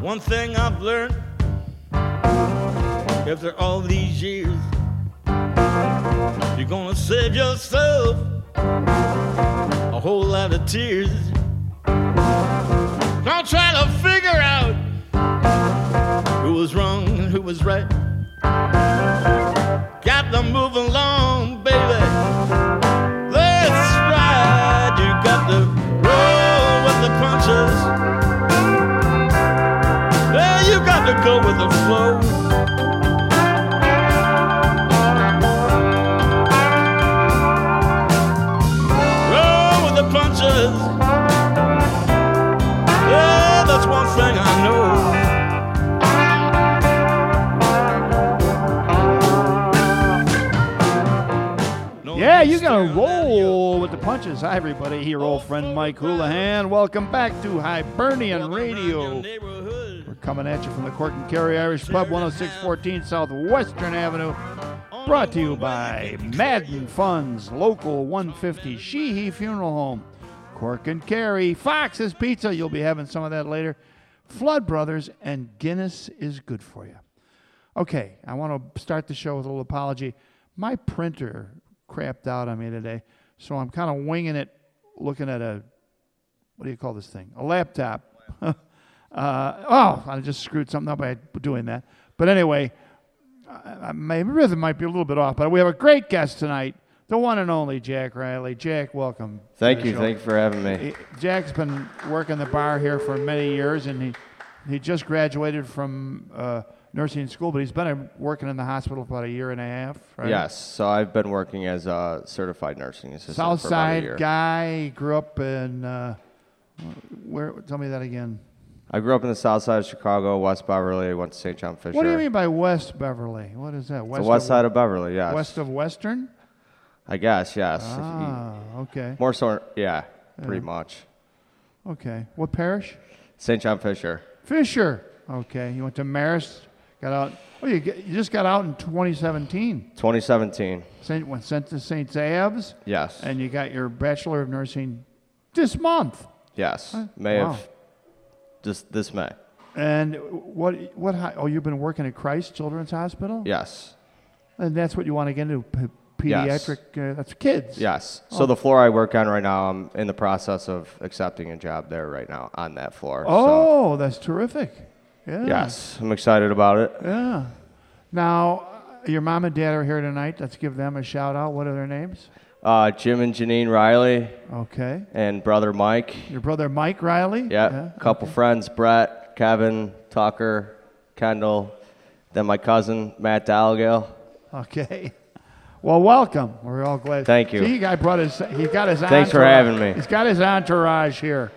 One thing I've learned after all these years, you're gonna save yourself a whole lot of tears. Don't try to figure out who was wrong and who was right. Got to move along, baby. That's right. You got to roll with the punches. Well, you got to go with the flow. Roll with the punches. Yeah, that's one thing I know. Yeah, you gotta roll with the punches. Hi, everybody. Here, old friend Mike Houlihan. Welcome back to Hibernian Radio. We're coming at you from the Cork and Kerry Irish Pub, 10614 South Western Avenue. Brought to you by Madden Funds, Local 150, Sheehy Funeral Home, Cork and Kerry, Fox's Pizza. You'll be having some of that later. Flood Brothers, and Guinness is good for you. Okay, I want to start the show with a little apology. My printer crapped out on me today, so I'm kind of winging it, looking at what do you call this thing? A laptop. I just screwed something up by doing that. But anyway, my rhythm might be a little bit off, but we have a great guest tonight, the one and only Jack Riley. Jack, welcome. Thank you for having me. Jack's been working the bar here for many years, and he just graduated from nursing school, but he's been working in the hospital for about a year and a half, right? Yes, so I've been working as a certified nursing assistant South for about a Side year. guy, grew up in, where? Tell me that again. I grew up in the south side of Chicago, West Beverly. I went to St. John Fisher. What do you mean by West Beverly? What is that? The west side of Beverly, yes. West of Western? I guess, yes. Ah, okay. More so, yeah, pretty much. Okay. What parish? St. John Fisher. Fisher. Okay. You went to Marist, got out. Oh, you just got out in 2017. 2017. Went sent to St. Zab's. Yes. And you got your Bachelor of Nursing this month. Yes. May of this May. And you've been working at Christ Children's Hospital? Yes. And that's what you want to get into, pediatric, yes. That's kids? Yes. So the floor I work on right now, I'm in the process of accepting a job there right now on that floor. Oh, that's terrific. Yeah. Yes, I'm excited about it. Yeah. Now, your mom and dad are here tonight. Let's give them a shout out. What are their names? Jim and Janine Riley. Okay. And brother Mike. Your brother Mike Riley? Yep. Yeah. A couple friends, Brett, Kevin, Tucker, Kendall. Then my cousin, Matt Dalgale. Okay. Well, welcome. We're all glad. Thank you. See, he got his entourage. Thanks for having me. He's got his entourage here.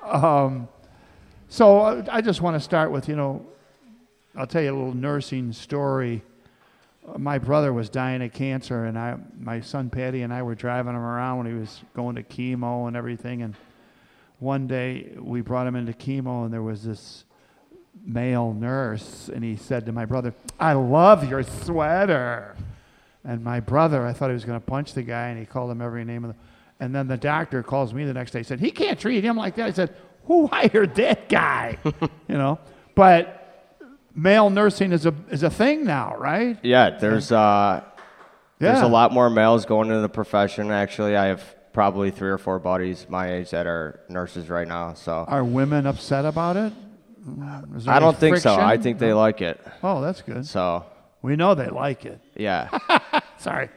So I just want to start with, I'll tell you a little nursing story. My brother was dying of cancer, and my son Patty and I were driving him around when he was going to chemo and everything. And one day we brought him into chemo, and there was this male nurse, and he said to my brother, "I love your sweater." And my brother, I thought he was going to punch the guy, and he called him every name. And then the doctor calls me the next day. He said, "He can't treat him like that." I said, "Who hired that guy?" But male nursing is a thing now, right? Yeah, there's a lot more males going into the profession. Actually, I have probably 3 or 4 buddies my age that are nurses right now. So are women upset about it? I don't think so. I think they like it. Oh, that's good. So we know they like it. Yeah. Sorry.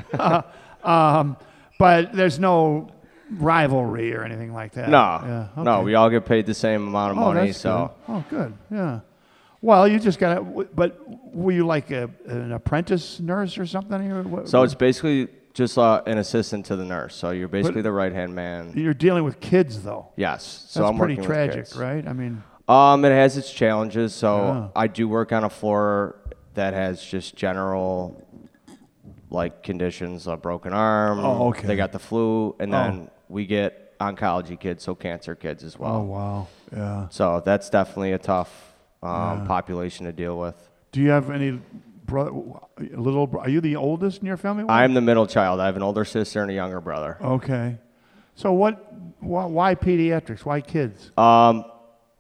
But there's no rivalry or anything like that. No. Yeah. Okay. No, we all get paid the same amount of money. That's so. Good. Oh, good. Yeah. Well, you just got to. But were you like an apprentice nurse or something? So it's basically just an assistant to the nurse. So you're basically the right-hand man. You're dealing with kids, though. Yes. So that's I'm pretty working tragic, with kids. right? I mean. It has its challenges. So I do work on a floor that has just general, conditions, a broken arm. Oh, okay. They got the flu, and then we get oncology kids, so cancer kids as well. Oh, wow. Yeah. So that's definitely a tough population to deal with. Do you have any are you the oldest in your family? I'm the middle child. I have an older sister and a younger brother. Okay. So why pediatrics? Why kids?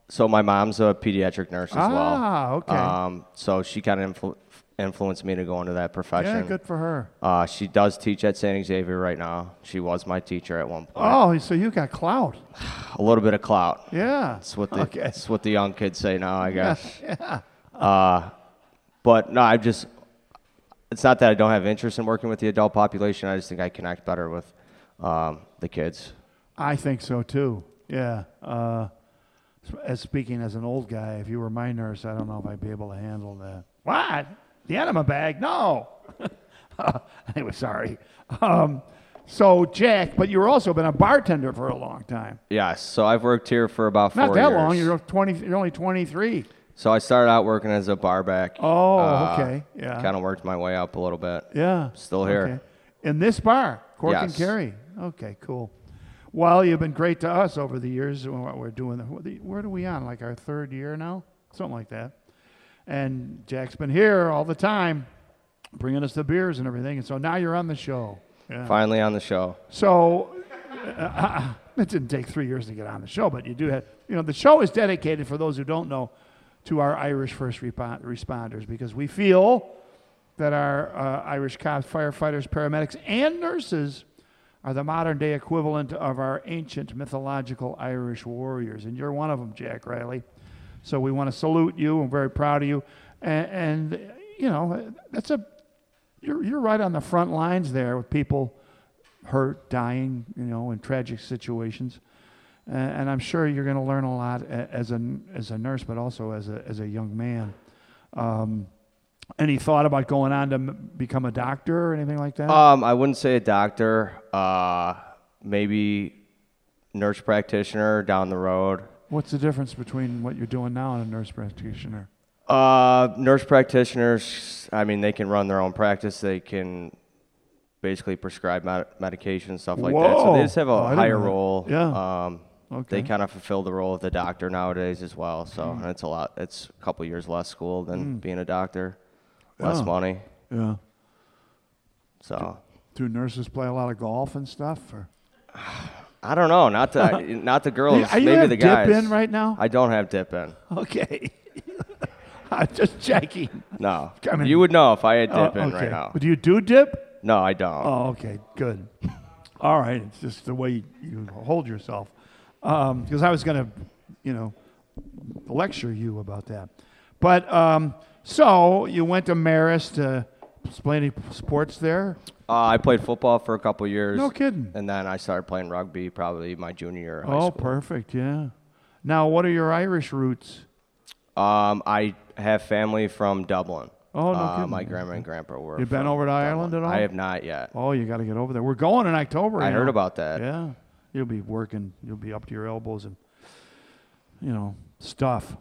So my mom's a pediatric nurse as well. Ah, okay. So she kind of influenced me to go into that profession. Yeah, good for her. She does teach at St. Xavier right now. She was my teacher at one point. Oh, so you got clout. A little bit of clout. Yeah. It's what the young kids say now, I guess. Yeah. But no, it's not that I don't have interest in working with the adult population. I just think I connect better with the kids. I think so too. Yeah. As speaking as an old guy, if you were my nurse, I don't know if I'd be able to handle that. What? The enema bag? No. Anyway, sorry. So, Jack, but you've also been a bartender for a long time. Yes. So I've worked here for about 4 years. Not that long. You're only 23. So I started out working as a bar back. Oh, okay. Yeah. Kind of worked my way up a little bit. Yeah. Still here. Okay. In this bar, Cork and Yes. Kerry. Okay, cool. Well, you've been great to us over the years. What we're doing, where are we on? Like our 3rd year now? Something like that. And Jack's been here all the time, bringing us the beers and everything. And so now you're on the show. Yeah. Finally on the show. So it didn't take 3 years to get on the show, but you do have, the show is dedicated, for those who don't know, to our Irish first responders, because we feel that our Irish cops, firefighters, paramedics, and nurses are the modern-day equivalent of our ancient mythological Irish warriors. And you're one of them, Jack Riley. So we want to salute you. I'm very proud of you. And you're right on the front lines there with people hurt, dying, in tragic situations. And I'm sure you're going to learn a lot as a nurse, but also as a young man. Any thought about going on to become a doctor or anything like that? I wouldn't say a doctor. Maybe nurse practitioner down the road. What's the difference between what you're doing now and a nurse practitioner? Nurse practitioners, they can run their own practice. They can basically prescribe medication, stuff like that. So they just have a higher role. Yeah. They kind of fulfill the role of the doctor nowadays as well. So it's a lot. It's a couple years less school than being a doctor, less money. Yeah. So. Do nurses play a lot of golf and stuff? Or? I don't know. Not the girls. Are you maybe have the guys. dip in right now? I don't have dip in. Okay. I'm just checking. No. You would know if I had dip in okay. right now. But do you do dip? No, I don't. Oh, okay. Good. All right. It's just the way you hold yourself. Because I was going to, lecture you about that. But so you went to Marist to play any sports there? I played football for a couple years. No kidding. And then I started playing rugby probably my junior year of high Oh, school. perfect. Yeah. Now, what are your Irish roots? I have family from Dublin. Oh, no kidding. My grandma and grandpa were. You've been over to Ireland at all? I have not yet. Oh, you got to get over there. We're going in October. I heard about that. Yeah. You'll be working. You'll be up to your elbows in, stuff.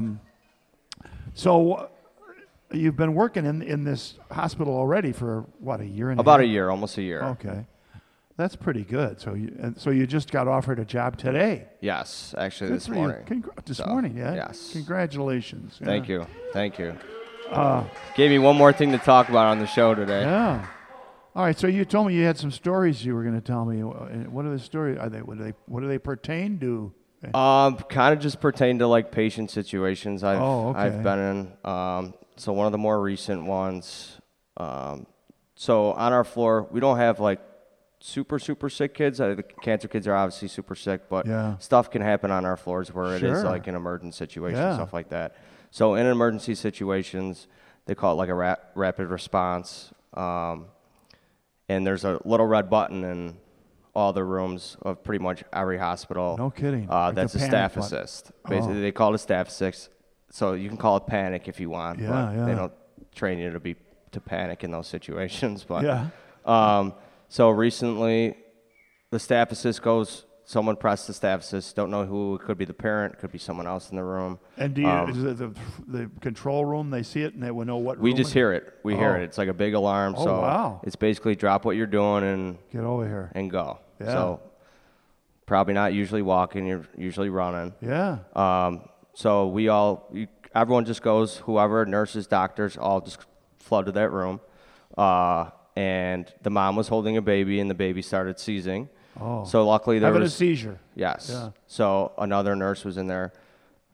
So you've been working in this hospital already for, what, a year and a half? About a year, almost a year. Okay. That's pretty good. So you just got offered a job today? Yes, actually Good this for you. morning. This morning, yeah? Yes. Congratulations. Yeah. Thank you. Gave me one more thing to talk about on the show today. Yeah. All right, so you told me you had some stories you were going to tell me. What are the stories? What do they pertain to? Kind of just pertain to like patient situations I've been in. So one of the more recent ones. So on our floor, we don't have like super sick kids. The cancer kids are obviously super sick, but stuff can happen on our floors where it is like an emergency situation, stuff like that. So in emergency situations, they call it like a rapid response. And there's a little red button in all the rooms of pretty much every hospital. No kidding. That's a staff assist. Basically, they call it a staff assist. So you can call it panic if you want. But they don't train you to panic in those situations. But so recently, the staff assist goes. Someone pressed the staff assist. Don't know who. It could be the parent. Could be someone else in the room. And do you, is it the control room? They see it and they will know what. We room just hear it. We hear it. It's like a big alarm. Oh, so wow. It's basically drop what you're doing and get over here and go. Yeah. So probably not usually walking. You're usually running. Yeah. So everyone just goes. Whoever, nurses, doctors, all just flood to that room. And the mom was holding a baby, and the baby started seizing. Oh. So luckily there having was a seizure. Yes. Yeah. So another nurse was in there.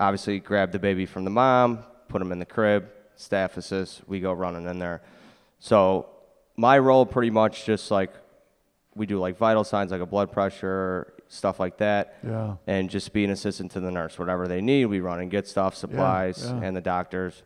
obviously grab the baby from the mom, put him in the crib, staphysis, we go running in there. So my role pretty much just like we do like vital signs, like a blood pressure, stuff like that. Yeah. And just be an assistant to the nurse. Whatever they need, we run and get stuff, supplies, and the doctors.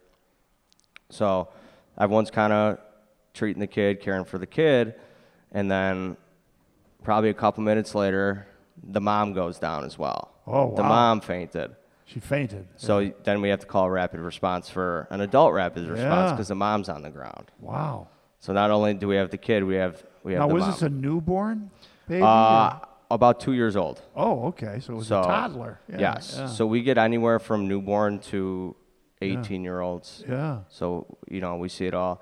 So everyone's kind of treating the kid, caring for the kid. And then probably a couple minutes later, the mom goes down as well. Oh, wow. The mom fainted. She fainted. So then we have to call rapid response for an adult rapid response because the mom's on the ground. Wow. So not only do we have the kid, we have now, the was mom. this a newborn baby? About 2 years old. Oh, okay. So it was a toddler. Yeah, yes. Yeah. So we get anywhere from newborn to 18-year-olds. Yeah. So, we see it all.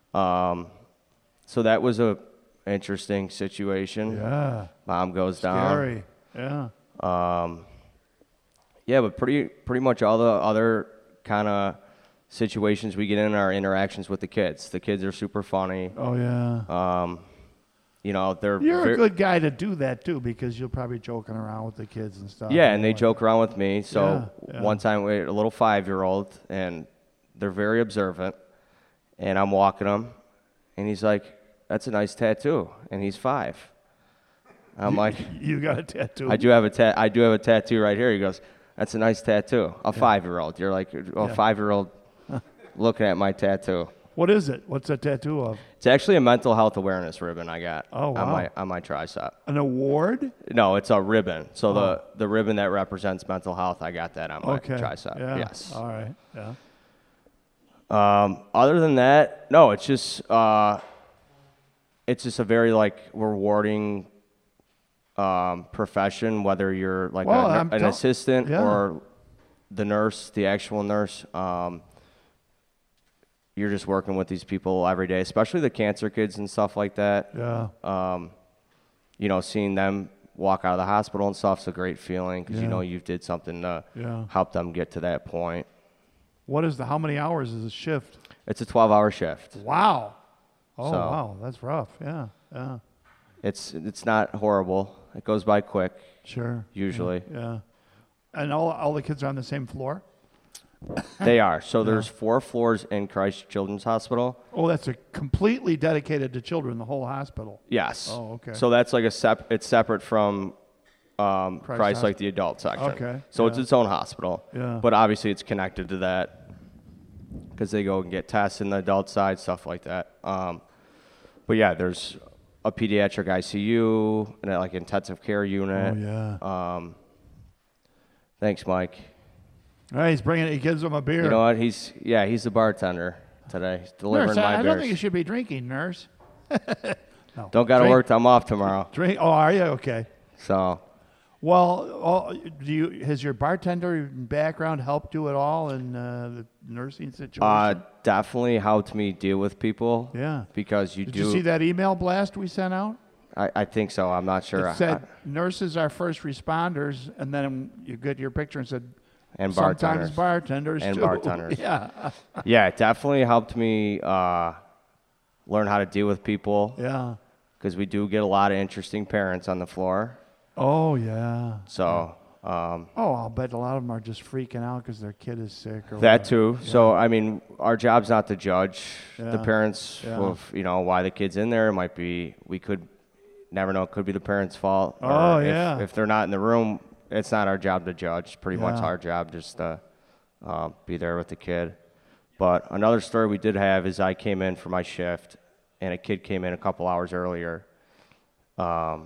So that was a interesting situation. Yeah. Mom goes down. Scary. Yeah. Yeah, but pretty much all the other kind of situations we get in are interactions with the kids. The kids are super funny. Oh, yeah. You're a good guy to do that, too, because you'll probably joking around with the kids and stuff. Yeah, and they joke around with me. So Yeah. one time we had a little 5-year-old, and they're very observant, and I'm walking him, and he's like, "That's a nice tattoo," and he's 5. I'm like, "You got a tattoo?" I do have a tattoo right here. He goes, "That's a nice tattoo." A 5-year-old. You're like, a 5-year-old looking at my tattoo. What is it? What's a tattoo of? It's actually a mental health awareness ribbon I got wow. on my tricep. An award? No, it's a ribbon. So the ribbon that represents mental health, I got that on my tricep. Yeah. Yes. All right. Yeah. Other than that, no, it's just a very rewarding profession, whether you're like an assistant or the nurse, the actual nurse. You're just working with these people every day, especially the cancer kids and stuff like that. Yeah. Seeing them walk out of the hospital and stuff's a great feeling because you did something to help them get to that point. How many hours is a shift? It's a 12-hour shift. Wow. Oh, wow. That's rough. Yeah. Yeah. It's not horrible. It goes by quick. Sure. Usually. Yeah. And all the kids are on the same floor? They are. So there's 4 floors in Christ Children's Hospital. Oh, that's completely dedicated to children, the whole hospital. Yes. Oh, okay. So that's like it's separate from Christ like the adult section. Okay. So it's its own hospital. Yeah. But obviously it's connected to that because they go and get tests in the adult side, stuff like that. But yeah, there's a pediatric ICU and like intensive care unit. Oh, yeah. Thanks, Mike. All right, he gives him a beer. You know what? He's the bartender today. He's delivering nurse, my beers. I don't think you should be drinking, nurse. No. Don't got to work. I'm off tomorrow. Drink. Oh, are you? Okay. So. Well, has your bartender background helped you at all in the nursing situation? Definitely helped me deal with people. Yeah. Because Did you see that email blast we sent out? I think so. I'm not sure. It said nurses are first responders, and then you get your picture and said, and sometimes bartenders and too. bartenders. Yeah. Yeah, it definitely helped me learn how to deal with people. Yeah. Because we do get a lot of interesting parents on the floor. Oh, yeah. So. I'll bet a lot of them are just freaking out because their kid is sick. Or that too. Yeah. So, I mean, our job's not to judge the parents of, why the kid's in there. It might be, we could never know. It could be the parents' fault. Oh, or if they're not in the room, it's not our job to judge. It's pretty much our job just to be there with the kid. But another story we did have is I came in for my shift, and a kid came in a couple hours earlier. And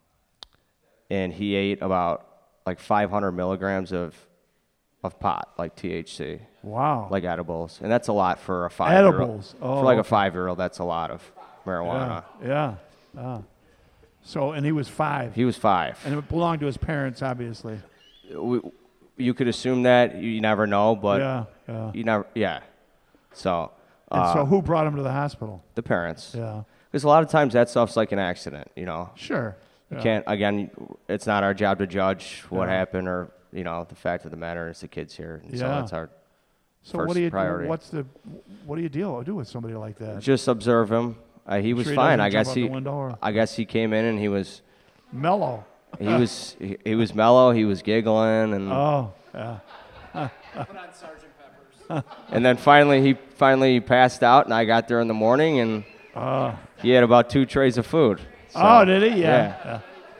he ate about 500 milligrams of pot, like THC. Wow. Like edibles. And that's a lot for a 5-year-old. Edibles. Oh, for a 5-year-old, that's a lot of marijuana. Yeah. So, and he was 5. He was 5. And it belonged to his parents, obviously. You could assume that. You never know, but you never. Yeah. So. So who brought him to the hospital? The parents. Yeah. Because a lot of times that stuff's like an accident, Sure. You can't. Again, it's not our job to judge what happened, or the fact of the matter is the kid's here, and so that's our first priority. What do you do with somebody like that? Just observe him. He was fine. I guess he came in and he was mellow. He was mellow. He was giggling and Sergeant Pepper's. And then finally he passed out, and I got there in the morning, and he had about 2 trays of food. So, oh, did he? Yeah.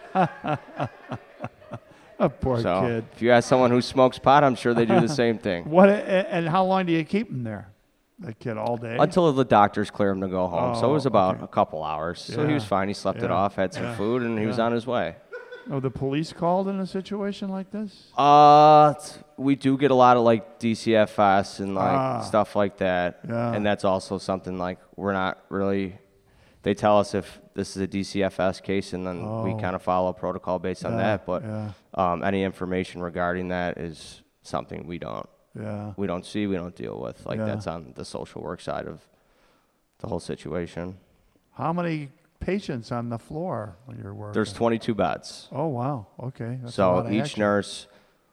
A poor kid. If you ask someone who smokes pot, I'm sure they do the same thing. What? And how long do you keep him there? The kid all day? Until the doctors clear him to go home. So it was about a couple hours. So he was fine. He slept it off, had some food, and he was on his way. Oh, the police called in a situation like this? We do get a lot of like DCFS and like stuff like that. Yeah. And that's also something like we're not really. They tell us if this is a DCFS case, and then we kind of follow protocol based on that. But any information regarding that is something we don't see, we don't deal with. Like that's on the social work side of the whole situation. How many patients on the floor when you're working? There's 22 beds. Oh, wow. Okay. That's so each nurse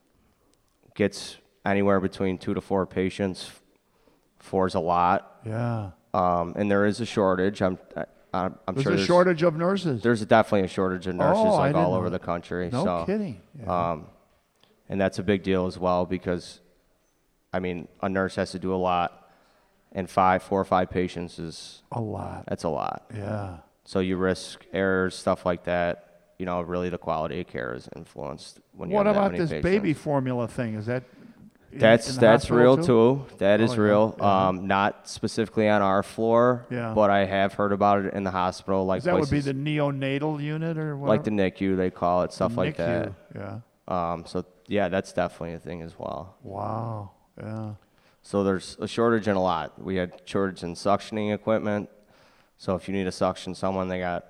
gets anywhere between 2 to 4 patients. 4 is a lot. Yeah. And there is a shortage. I'm sure there's a shortage of nurses. There's definitely a shortage of nurses all over the country. No kidding. Yeah. And that's a big deal as well because, I mean, a nurse has to do a lot, and 4 or 5 patients is a lot. That's a lot. Yeah. So you risk errors, stuff like that. You know, really the quality of care is influenced when you have that many patients. What about this baby formula thing? Is that That's real too. That is real. Yeah. Not specifically on our floor, but I have heard about it in the hospital. Like that would be the neonatal unit or what? Like the NICU, they call it, stuff like that. Yeah. So yeah, that's definitely a thing as well. Wow. Yeah. So there's a shortage in a lot. We had shortage in suctioning equipment. So if you need to suction someone, they got,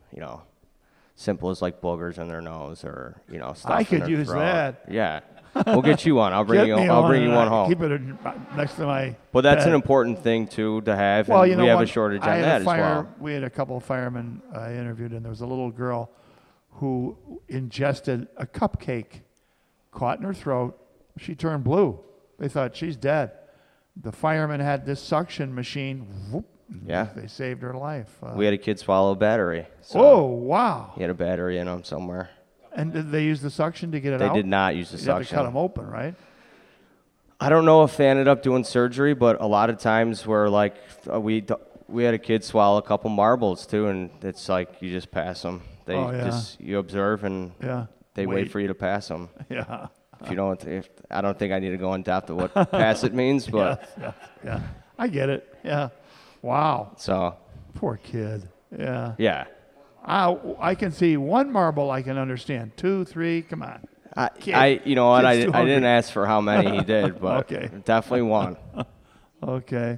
simple as like boogers in their nose or stuff. I could in their use throat. that. Yeah. We'll get you one. I'll bring you one home. Keep it next to my. But that's bed. an important thing too to have. Well, and we have a shortage on that as well. We had a couple of firemen I interviewed, and there was a little girl who ingested a cupcake, caught in her throat. She turned blue. They thought she's dead. The firemen had this suction machine. Whoop, yeah. They saved her life. We had a kid swallow a battery. So oh wow! He had a battery in him somewhere. And did they use the suction to get it out? They did not use the suction. You have to cut them open, right? I don't know if they ended up doing surgery, but a lot of times where like we had a kid swallow a couple marbles too, and it's like you just pass them. They you observe and they wait for you to pass them. Yeah. If you don't, I don't think I need to go in depth of what pass it means, but yeah, I get it. Yeah. Wow. So poor kid. Yeah. Yeah. I can see 1 marble. I can understand 2, 3. Come on. I didn't ask for how many he did, but definitely 1. Okay.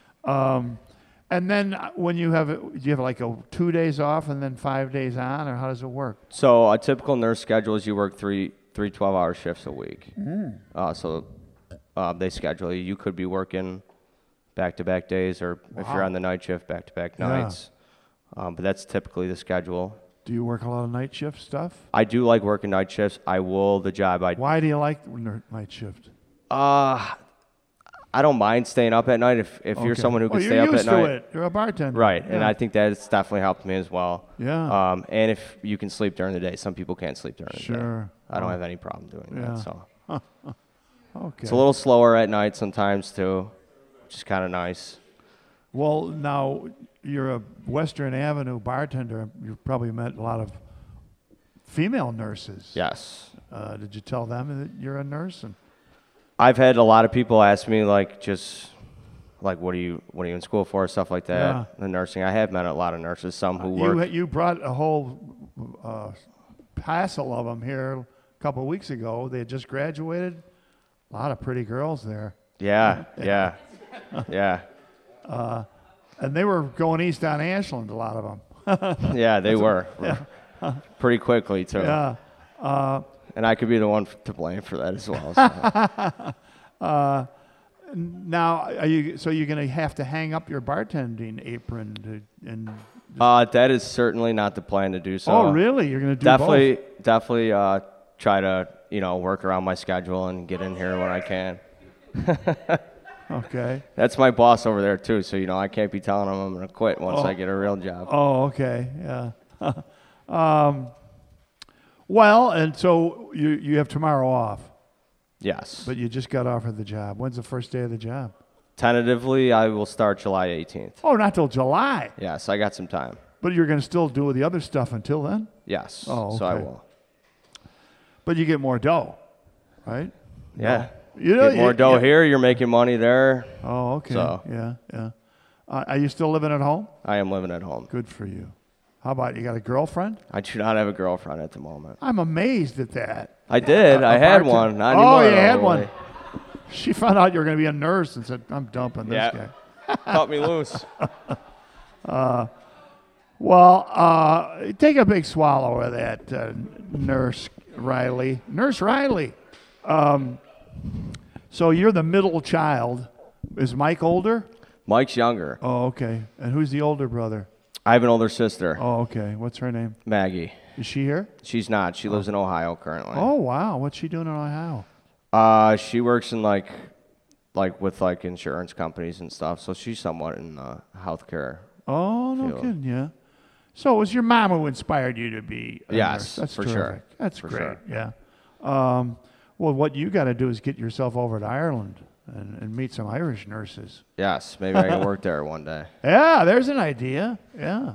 And then when do you have like 2 days off and then 5 days on, or how does it work? So a typical nurse schedule is you work three 12-hour shifts a week. So they schedule you. You could be working back-to-back days, or if you're on the night shift, back-to-back nights. But that's typically the schedule. Do you work a lot of night shift stuff? I do like working night shifts. Why do you like night shift? I don't mind staying up at night if you're someone who can stay up at night. You're used to it. You're a bartender. Right, and I think that's definitely helped me as well. Yeah. And if you can sleep during the day. Some people can't sleep during the day. Sure. I don't have any problem doing that. So. Okay. It's a little slower at night sometimes too, which is kind of nice. Well, now you're a Western Avenue bartender. You've probably met a lot of female nurses. Yes. Did you tell them that you're a nurse? And I've had a lot of people ask me what are you in school for, stuff like that. Yeah. The nursing. I have met a lot of nurses. Some who work. You brought a whole passel of them here a couple of weeks ago. They had just graduated. A lot of pretty girls there. Yeah. Yeah. Yeah. And they were going east on Ashland, a lot of them. Yeah, they were. Pretty quickly, too. Yeah. And I could be the one to blame for that as well. So. Now, you're going to have to hang up your bartending apron that is certainly not the plan to do so. Oh, really? You're going to do both? Definitely try to, work around my schedule and get in here when I can. Okay. That's my boss over there too, so I can't be telling him I'm going to quit once I get a real job. Oh, okay. Yeah. Well, and so you have tomorrow off. Yes. But you just got offered the job. When's the first day of the job? Tentatively, I will start July 18th. Oh, not till July. Yes, I got some time. But you're going to still do the other stuff until then? Yes. Oh, okay. So I will. But you get more dough, right? Yeah. No. You know, get more dough here, you're making money there. Oh, okay. So. Yeah. Are you still living at home? I am living at home. Good for you. How about you got a girlfriend? I do not have a girlfriend at the moment. I'm amazed at that. I did. I had one. Not anymore. Oh, you had one. She found out you were going to be a nurse and said, I'm dumping this guy. Cut me loose. Well, take a big swallow of that, Nurse Riley. Nurse Riley. So you're the middle child. Is Mike older? Mike's younger. Oh, okay. And who's the older brother? I have an older sister. Oh, okay. What's her name? Maggie. Is she here? She's not. She lives in Ohio currently. Oh, wow. What's she doing in Ohio? She works in like with insurance companies and stuff. So she's somewhat in healthcare. Oh, no kidding, yeah. So it was your mom who inspired you to be a nurse. That's for terrific. sure. That's for great, sure. Yeah. Well, what you got to do is get yourself over to Ireland and meet some Irish nurses. Yes, maybe I can work there one day. Yeah, there's an idea. Yeah.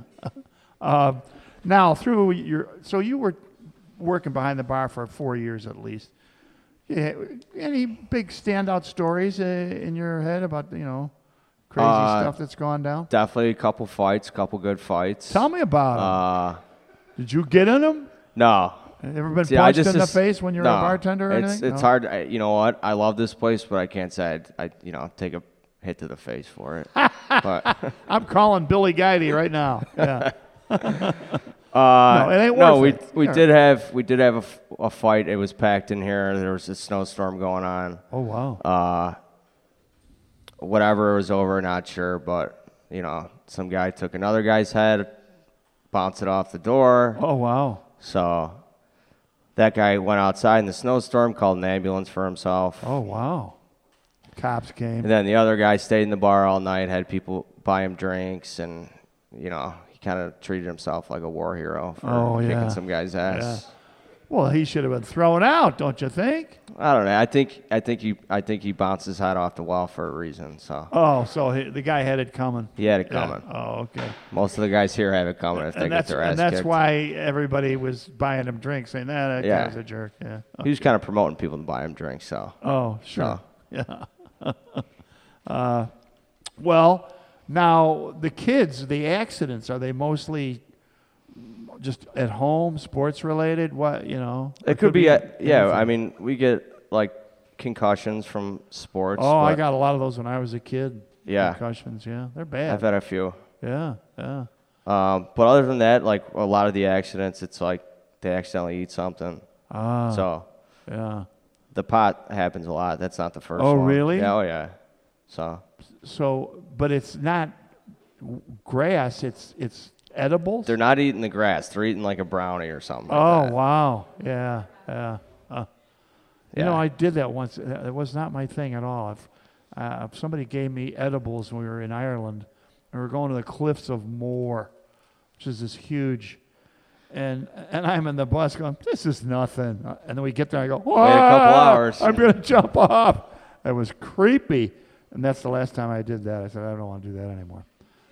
Now, so you were working behind the bar for 4 years at least. Yeah, any big standout stories in your head about, crazy stuff that's gone down? Definitely a couple good fights. Tell me about them. Did you get in them? No. Ever been punched in the face when you're a bartender or anything? It's hard. You know what? I love this place, but I can't say I take a hit to the face for it. But I'm calling Billy Guidey right now. Yeah. No, it ain't worth it. we did have a fight. It was packed in here. There was a snowstorm going on. Oh wow. Whatever, it was over, not sure, but some guy took another guy's head, bounced it off the door. Oh wow. So that guy went outside in the snowstorm, called an ambulance for himself. Oh wow. Cops came. And then the other guy stayed in the bar all night, had people buy him drinks, and he kind of treated himself like a war hero for kicking some guy's ass. Yeah. Well, he should have been thrown out, don't you think? I don't know. I think he bounced his head off the wall for a reason. So. Oh, so the guy had it coming. He had it coming. Yeah. Oh, okay. Most of the guys here have it coming if they get their ass kicked. And that's why everybody was buying him drinks, saying, that guy was a jerk. Yeah. He was kind of promoting people to buy him drinks. So. Oh, sure. So. Yeah. Well, now the kids, the accidents, are they mostly just at home, sports related? What, It could be I mean, we get like concussions from sports. Oh, I got a lot of those when I was a kid. Yeah. Concussions, yeah. They're bad. I've had a few. Yeah. But other than that, like a lot of the accidents, it's like they accidentally eat something. So. Yeah. The pot happens a lot. That's not the first one. Oh, really? Yeah, oh, yeah. So, but it's not grass. It's edibles? They're not eating the grass. They're eating like a brownie or something like that. Oh, wow. Yeah. I did that once. It was not my thing at all. If somebody gave me edibles when we were in Ireland, and we were going to the Cliffs of Moher, which is this huge, and I'm in the bus going, this is nothing. And then we get there, I go, wait a couple hours. I'm going to jump off. It was creepy. And that's the last time I did that. I said, I don't want to do that anymore.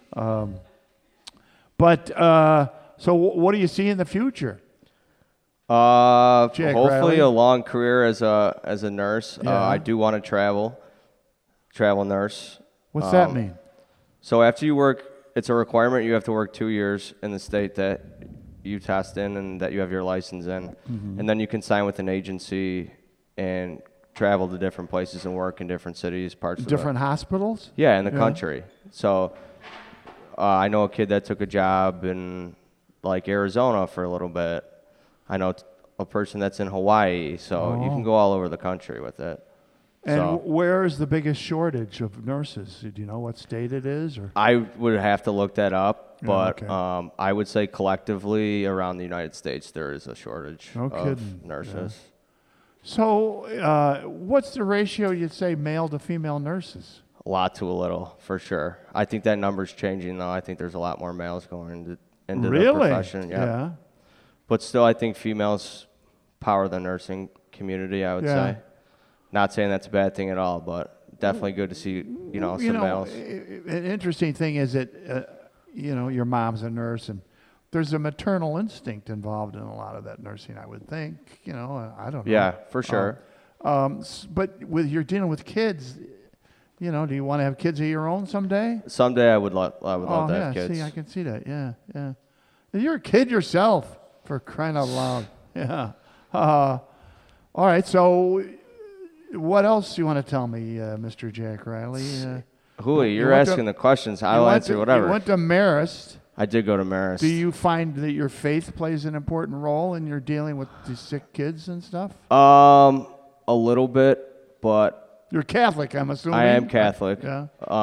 So what do you see in the future? Hopefully Riley? a long career as a nurse. Yeah. I do want to travel nurse. What's that mean? So after you work, it's a requirement. You have to work 2 years in the state that you test in and that you have your license in. Mm-hmm. And then you can sign with an agency and travel to different places and work in different cities, different hospitals? Yeah, in the country. So I know a kid that took a job in like Arizona for a little bit. I know a person that's in Hawaii. So you can go all over the country with it. And where is the biggest shortage of nurses? Do you know what state it is? Or I would have to look that up, but I would say collectively around the United States there is a shortage of nurses. Yeah. So what's the ratio, you'd say, male to female nurses? A lot to a little, for sure. I think that number's changing, though. I think there's a lot more males going into the profession. Yeah. But still, I think females power the nursing community, I would say. Not saying that's a bad thing at all, but definitely good to see, some males. An interesting thing is that, your mom's a nurse, and there's a maternal instinct involved in a lot of that nursing, I would think. I don't know. Yeah, for sure. But you're dealing with kids, do you want to have kids of your own someday? Someday I would love to have kids. See, I can see that. Yeah. And you're a kid yourself, for crying out loud. Yeah. All right. So, what else do you want to tell me, Mr. Jack Riley? Hooey, you're asking the questions. I'll answer whatever. You went to Marist. I did go to Marist. Do you find that your faith plays an important role in your dealing with the sick kids and stuff? A little bit, but you're Catholic, I'm assuming. I am Catholic. Yeah.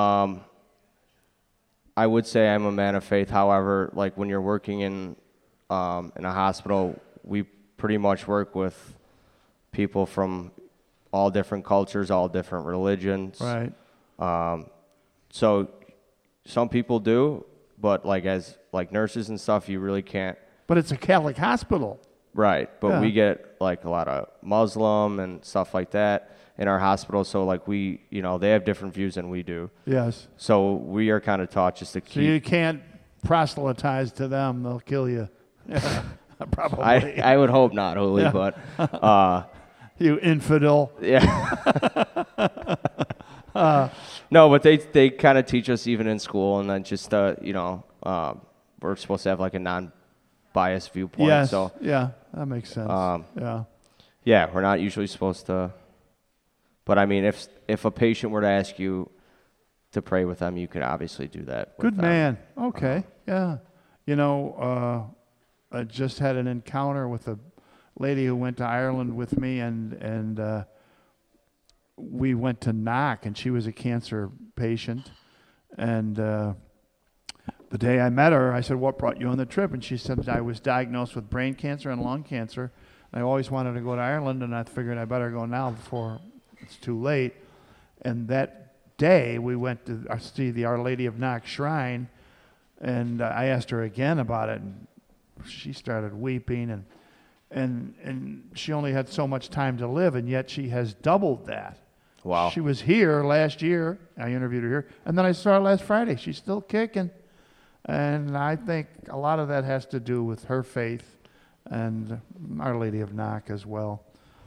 I would say I'm a man of faith. However, like when you're working in a hospital, we pretty much work with people from all different cultures, all different religions. Right. So some people do, but as nurses and stuff, you really can't. But it's a Catholic hospital. Right, but we get a lot of Muslim and stuff like that in our hospital. So they have different views than we do. Yes. So we are kind of taught just to keep. So you can't proselytize to them; they'll kill you. Probably. I would hope not, Holy, but. You infidel. Yeah. No, but they kind of teach us even in school, and then just we're supposed to have a non-biased viewpoint. Yes. So yeah, that makes sense. Yeah, we're not usually supposed to. But I mean, if a patient were to ask you to pray with them, you could obviously do that. Good man. Okay. Yeah. I just had an encounter with a lady who went to Ireland with me, and we went to Knock, and she was a cancer patient. And the day I met her, I said, "What brought you on the trip?" And she said, "I was diagnosed with brain cancer and lung cancer. I always wanted to go to Ireland, and I figured I better go now before it's too late." And that day, we went to see the Our Lady of Knock Shrine, and I asked her again about it, and she started weeping, and she only had so much time to live, and yet she has doubled that. Wow. She was here last year. I interviewed her here, and then I saw her last Friday. She's still kicking, and I think a lot of that has to do with her faith and Our Lady of Knock as well.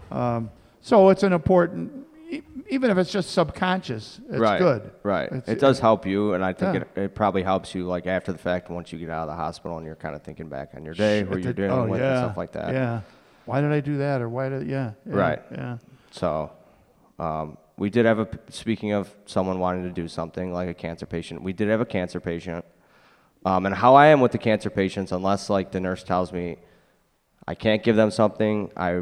So it's an important, even if it's just subconscious, it's good. Right. It does help you, and I think it probably helps you after the fact once you get out of the hospital and you're kind of thinking back on your day, who you're dealing with, and stuff like that. Yeah. Why did I do that? Or why did, Right. Yeah. So we did have speaking of someone wanting to do something like a cancer patient, we did have a cancer patient. And how I am with the cancer patients, unless the nurse tells me I can't give them something, I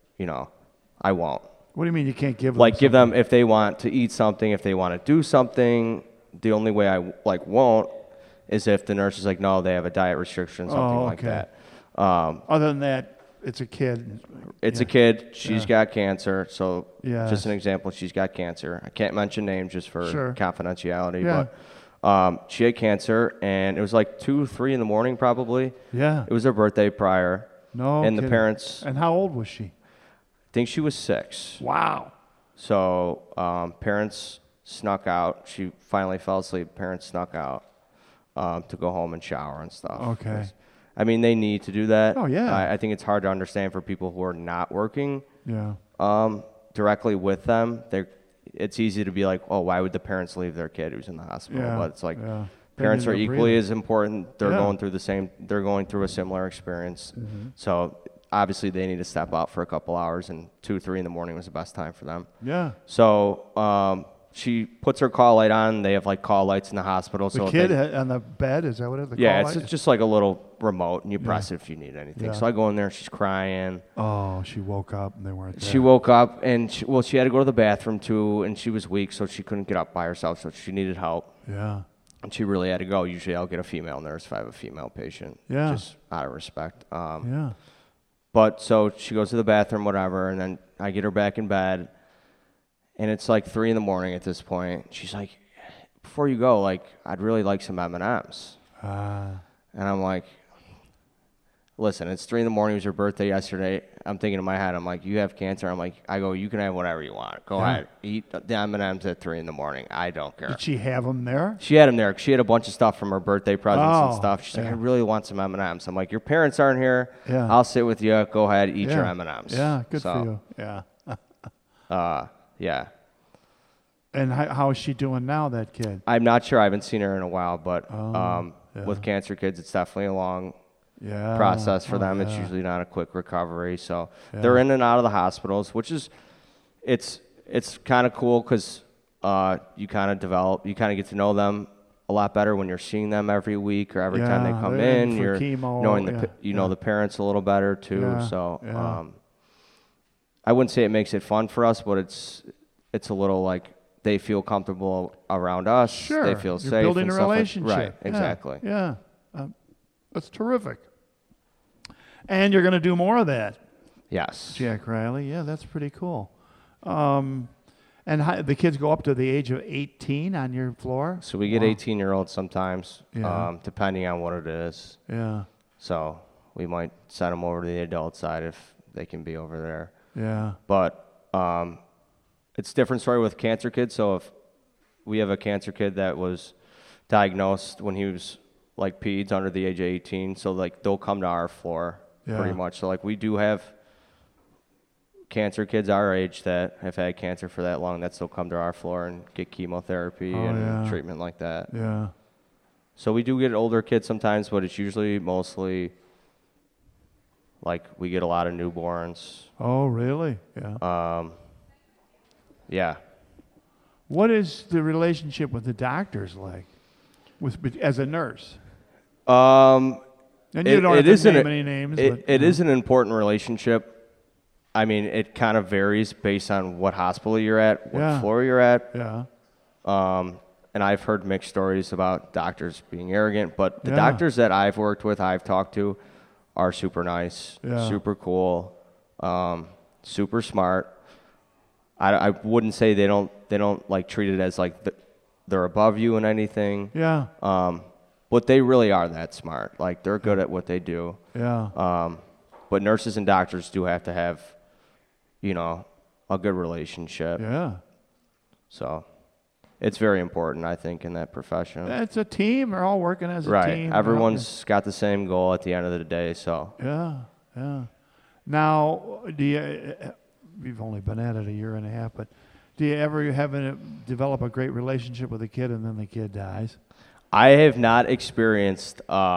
won't. What do you mean you can't give them give them if they want to eat something, if they want to do something. The only way I won't is if the nurse is no, they have a diet restriction, something like that. Other than that, it's a kid. It's a kid. She's got cancer. So Yes. just an example, she's got cancer. I can't mention names just for confidentiality. Yeah. But she had cancer, and it was 2, 3 in the morning probably. Yeah. It was her birthday prior. No And kidding. the parents, And how old was she? I think she was 6. Wow. So parents snuck out. She finally fell asleep. Parents snuck out to go home and shower and stuff. Okay. I mean, they need to do that. Oh, yeah. I think it's hard to understand for people who are not working Yeah. directly with them. It's easy to be oh, why would the parents leave their kid who's in the hospital? Yeah. But it's Yeah. parents are Thinking they're equally breathing. as important. They're Yeah. going through they're going through a similar experience. Mm-hmm. So obviously they need to step out for a couple hours, and 2, 3 in the morning was the best time for them. Yeah. So she puts her call light on. They have call lights in the hospital. The so kid on the bed, is that what it is? The yeah, call it's light? just a little remote, and you press it if you need anything. Yeah. So I go in there, she's crying. Oh, she woke up and they weren't there. She woke up, and she had to go to the bathroom too, and she was weak, so she couldn't get up by herself, so she needed help. Yeah. And she really had to go. Usually I'll get a female nurse if I have a female patient. Yeah. Just out of respect. Yeah. But so she goes to the bathroom, whatever, and then I get her back in bed, and it's 3 in the morning at this point. She's like, before you go, I'd really like some M&Ms. And I'm like, listen, it's 3 a.m. It was your birthday yesterday. I'm thinking in my head, I'm like, you have cancer. I go, you can have whatever you want. Go ahead. Eat the M&Ms at 3 a.m. I don't care. Did she have them there? She had them there. She had a bunch of stuff from her birthday presents and stuff. She's like, I really want some M&Ms. I'm like, your parents aren't here. Yeah. I'll sit with you. Go ahead. Eat your M&Ms. Yeah, good for you. Yeah. Yeah. And how is she doing now, that kid? I'm not sure. I haven't seen her in a while, but with cancer kids, it's definitely a long process for them. It's usually not a quick recovery. So they're in and out of the hospitals, which is, it's kind of cool because you kind of get to know them a lot better when you're seeing them every week or every time they come in. You're knowing the parents a little better too. Yeah, so I wouldn't say it makes it fun for us, but it's a little like they feel comfortable around us. Sure. They feel You're safe. Building a relationship. Right, exactly. Yeah. That's terrific. And you're going to do more of that. Yes. Jack Riley. Yeah, that's pretty cool. And the kids go up to the age of 18 on your floor? So we get 18-year-olds sometimes, depending on what it is. Yeah. So we might send them over to the adult side if they can be over there. Yeah. But it's a different story with cancer kids. So if we have a cancer kid that was diagnosed when he was like peds under the age of 18, so like they'll come to our floor pretty much. So like we do have cancer kids our age that have had cancer for that long that still come to our floor and get chemotherapy and treatment like that. Yeah. So we do get older kids sometimes, but it's usually mostly like we get a lot of newborns. Oh, really? Yeah. Yeah. What is the relationship with the doctors like, as a nurse? And you don't have to name any names. It is an important relationship. I mean, it kind of varies based on what hospital you're at, what floor you're at. Yeah. And I've heard mixed stories about doctors being arrogant, but the doctors that I've worked with, I've talked to, are super nice, super cool, super smart. I wouldn't say they don't like treat it as like they're above you in anything. Yeah. But they really are that smart. Like they're good at what they do. Yeah. But nurses and doctors do have to have, a good relationship. Yeah. So it's very important, I think, in that profession. It's a team. They're all working as a team. Right. Everyone's got the same goal at the end of the day. So. Yeah. Now, you've only been at it a year and a half, but do you ever develop a great relationship with a kid and then the kid dies? I have not experienced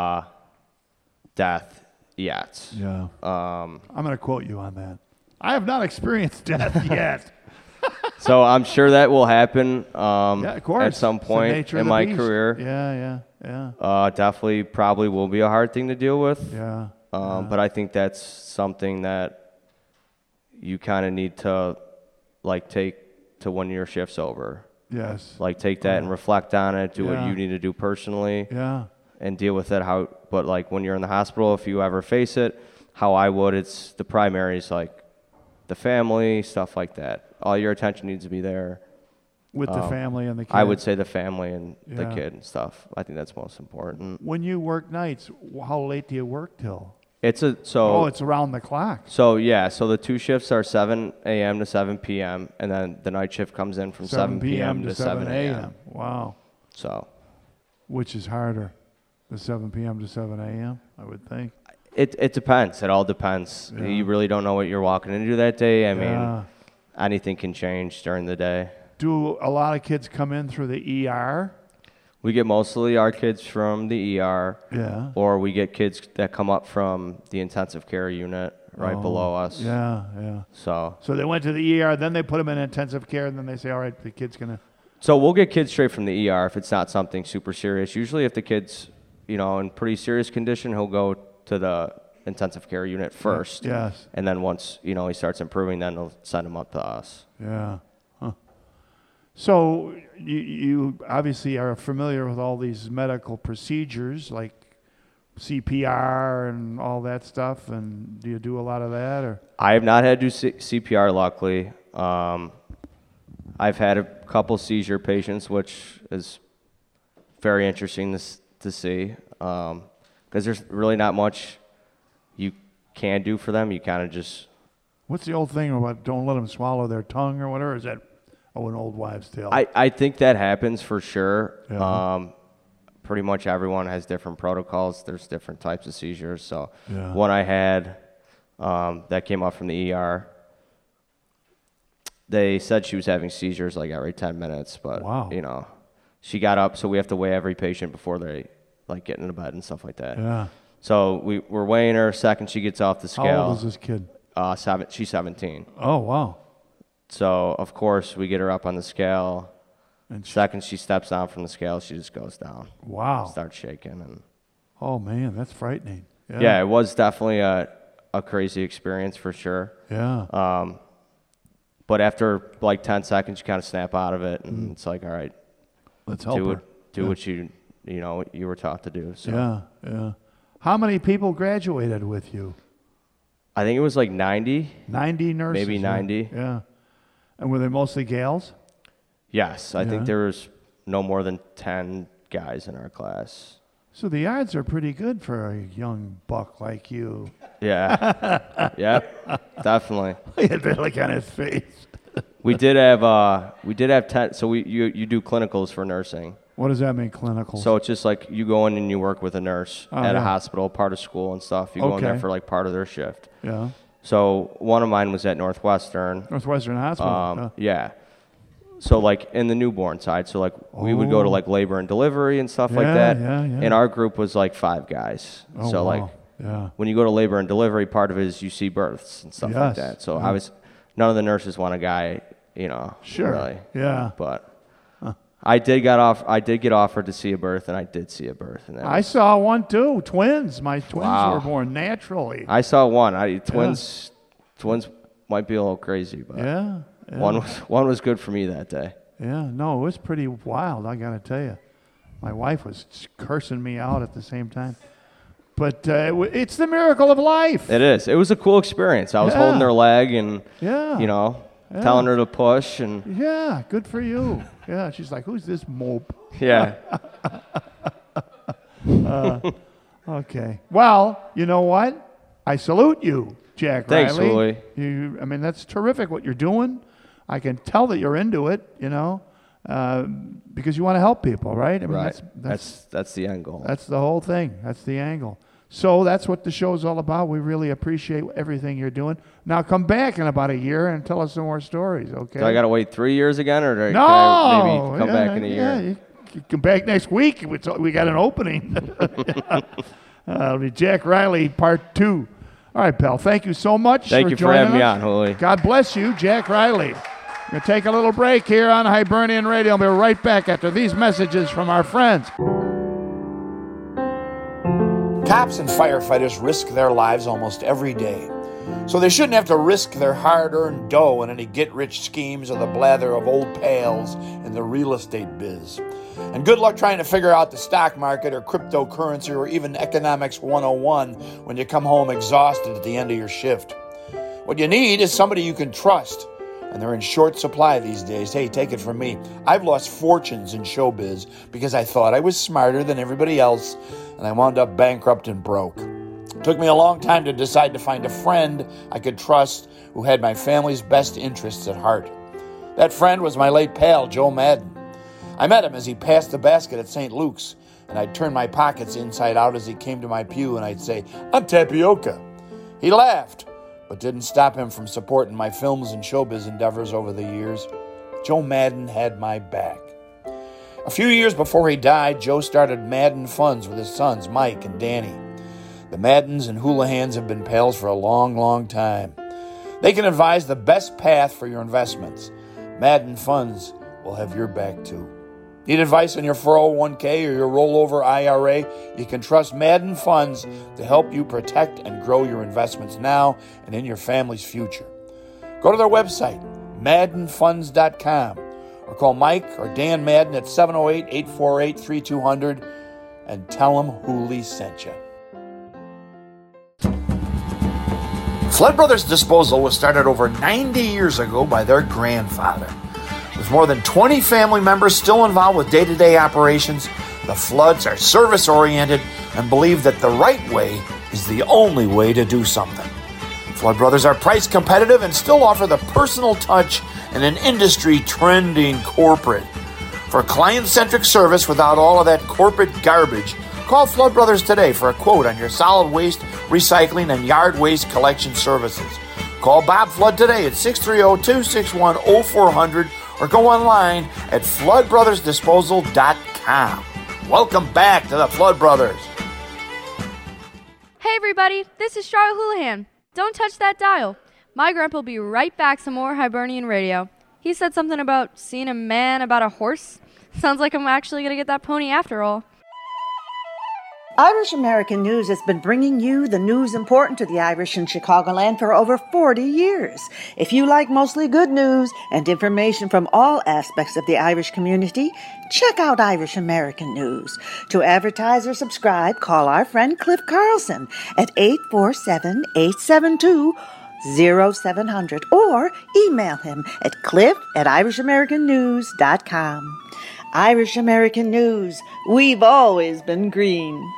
death yet. Yeah. I'm going to quote you on that. I have not experienced death yet. So I'm sure that will happen of course. at some point in my career. Yeah. Definitely probably will be a hard thing to deal with. Yeah. But I think that's something that you kind of need to like take to when your shift's over. Yes. Like take that and reflect on it, do what you need to do personally. Yeah. And deal with it but like when you're in the hospital, if you ever face it, how I would, it's the primary is like the family, stuff like that. All your attention needs to be there. With the family and the kid? I would say the family and the kid and stuff. I think that's most important. When you work nights, how late do you work till? It's around the clock. So the 2 shifts are 7 a.m. to 7 p.m. and then the night shift comes in from 7 p.m. to 7 a.m. Wow. So. Which is harder, the 7 p.m. to 7 a.m., I would think. It depends. It all depends. Yeah. You really don't know what you're walking into that day. I mean, anything can change during the day. Do a lot of kids come in through the ER? We get mostly our kids from the ER. Yeah. Or we get kids that come up from the intensive care unit right below us. Yeah. So they went to the ER, then they put them in intensive care, and then they say, all right, the kid's going to... So we'll get kids straight from the ER if it's not something super serious. Usually if the kid's, in pretty serious condition, he'll go to the intensive care unit first. Yes. And then once, he starts improving, then they'll send him up to us. Yeah. Huh. So you obviously are familiar with all these medical procedures like CPR and all that stuff, and do you do a lot of that? Or I have not had to do CPR, luckily. I've had a couple seizure patients, which is very interesting to see, because there's really not much you can do for them. You kind of just... What's the old thing about don't let them swallow their tongue or whatever? Is that an old wives' tale? I think that happens for sure. Yeah. Pretty much everyone has different protocols. There's different types of seizures. So yeah. One I had that came up from the ER, they said she was having seizures like every 10 minutes. But, wow. you know, she got up, so we have to weigh every patient before they, like, get into bed and stuff like that. Yeah. So we're weighing her. Second she gets off the scale. How old is this kid? She's 17. Oh, wow. So, of course, we get her up on the scale. And second she steps down from the scale, she just goes down. Wow. Starts shaking. And oh, man, that's frightening. Yeah, it was definitely a crazy experience for sure. Yeah. But after like 10 seconds, you kind of snap out of it, and it's like, all right, let's help her. Do what you were taught to do. So. Yeah. How many people graduated with you? I think it was like 90. 90 nurses? Maybe 90. Yeah. And were they mostly gals? Yes. I think there was no more than 10 guys in our class. So the odds are pretty good for a young buck like you. Yeah. Yep. Definitely. He had that look on his face. We did have 10. So you do clinicals for nursing. What does that mean, clinicals? So it's just like you go in and you work with a nurse at a hospital, part of school and stuff. You go in there for like part of their shift. Yeah. So one of mine was at Northwestern. Northwestern Hospital. Yeah. So like in the newborn side. So like we would go to like labor and delivery and stuff like that. Yeah. And our group was like 5 guys. Oh, so wow. like when you go to labor and delivery, part of it is you see births and stuff like that. So none of the nurses want a guy, Sure. Really. Yeah. But I did get offered to see a birth, and I did see a birth. And I saw one too. Twins. My twins were born naturally. I saw one. Twins might be a little crazy, but one was good for me that day. Yeah. No, it was pretty wild. I got to tell you, my wife was cursing me out at the same time. But it's the miracle of life. It is. It was a cool experience. I was holding her leg and telling her to push and. Yeah. Good for you. Yeah, she's like, who's this mope? Yeah. Okay. Well, you know what? I salute you, Jack Thanks, Riley. Willie. That's terrific what you're doing. I can tell that you're into it, because you want to help people, right? Right. That's the end goal. That's the whole thing. That's the angle. So that's what the show's all about. We really appreciate everything you're doing. Now come back in about a year and tell us some more stories, okay? Do I got to wait 3 years again, or can I maybe come back in a year? Yeah, you can come back next week. We got an opening. It'll be Jack Riley Part 2. All right, pal. Thank you so much. Thank you for having me on, Julio. God bless you, Jack Riley. We're going to take a little break here on Hibernian Radio. I'll be right back after these messages from our friends. Cops and firefighters risk their lives almost every day. So they shouldn't have to risk their hard-earned dough in any get-rich schemes or the blather of old pals in the real estate biz. And good luck trying to figure out the stock market or cryptocurrency or even economics 101 when you come home exhausted at the end of your shift. What you need is somebody you can trust, and they're in short supply these days. Hey, take it from me. I've lost fortunes in showbiz because I thought I was smarter than everybody else, and I wound up bankrupt and broke. It took me a long time to decide to find a friend I could trust who had my family's best interests at heart. That friend was my late pal, Joe Madden. I met him as he passed the basket at St. Luke's, and I'd turn my pockets inside out as he came to my pew, and I'd say, "I'm tapioca." He laughed, but didn't stop him from supporting my films and showbiz endeavors over the years. Joe Madden had my back. A few years before he died, Joe started Madden Funds with his sons, Mike and Danny. The Maddens and Hoolahans have been pals for a long, long time. They can advise the best path for your investments. Madden Funds will have your back too. Need advice on your 401k or your rollover IRA? You can trust Madden Funds to help you protect and grow your investments now and in your family's future. Go to their website, maddenfunds.com, or call Mike or Dan Madden at 708-848-3200 and tell them Hooley sent you. Flood Brothers Disposal was started over 90 years ago by their grandfather. With more than 20 family members still involved with day-to-day operations, the Floods are service-oriented and believe that the right way is the only way to do something. Flood Brothers are price competitive and still offer the personal touch and an industry-trending corporate. For client-centric service without all of that corporate garbage, call Flood Brothers today for a quote on your solid waste, recycling, and yard waste collection services. Call Bob Flood today at 630-261-0400 or go online at floodbrothersdisposal.com. Welcome back to the Flood Brothers. Hey everybody, this is Charlotte Houlihan. Don't touch that dial. My grandpa will be right back some more Hibernian Radio. He said something about seeing a man about a horse. Sounds like I'm actually going to get that pony after all. Irish American News has been bringing you the news important to the Irish in Chicagoland for over 40 years. If you like mostly good news and information from all aspects of the Irish community, check out Irish American News. To advertise or subscribe, call our friend Cliff Carlson at 847-872-0700 or email him at cliff@irishamericannews.com. Irish American News, we've always been green.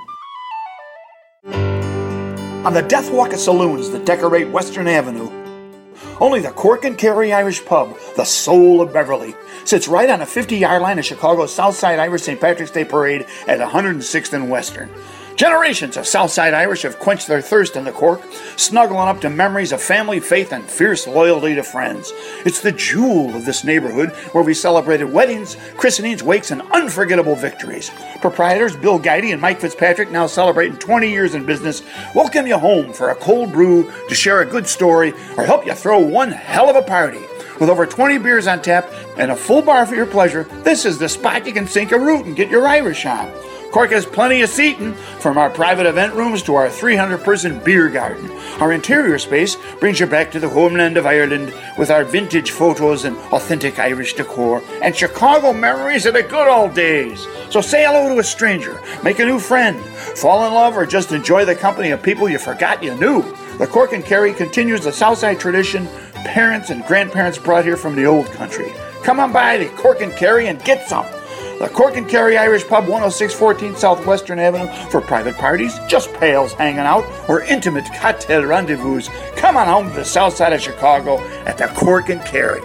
On the Death Walk of saloons that decorate Western Avenue, only the Cork and Kerry Irish Pub, the soul of Beverly, sits right on a 50-yard line of Chicago's Southside Irish St. Patrick's Day Parade at 106th and Western. Generations of Southside Irish have quenched their thirst in the Cork, snuggling up to memories of family, faith, and fierce loyalty to friends. It's the jewel of this neighborhood where we celebrated weddings, christenings, wakes, and unforgettable victories. Proprietors Bill Guidey and Mike Fitzpatrick, now celebrating 20 years in business, welcome you home for a cold brew, to share a good story, or help you throw one hell of a party. With over 20 beers on tap and a full bar for your pleasure, this is the spot you can sink a root and get your Irish on. Cork has plenty of seating, from our private event rooms to our 300-person beer garden. Our interior space brings you back to the homeland of Ireland with our vintage photos and authentic Irish decor and Chicago memories of the good old days. So say hello to a stranger, make a new friend, fall in love, or just enjoy the company of people you forgot you knew. The Cork and Kerry continues the Southside tradition parents and grandparents brought here from the old country. Come on by the Cork and Kerry and get some. The Cork and Kerry Irish Pub, 10614 Southwestern Avenue, for private parties, just pals hanging out, or intimate cocktail rendezvous. Come on home to the south side of Chicago at the Cork and Kerry.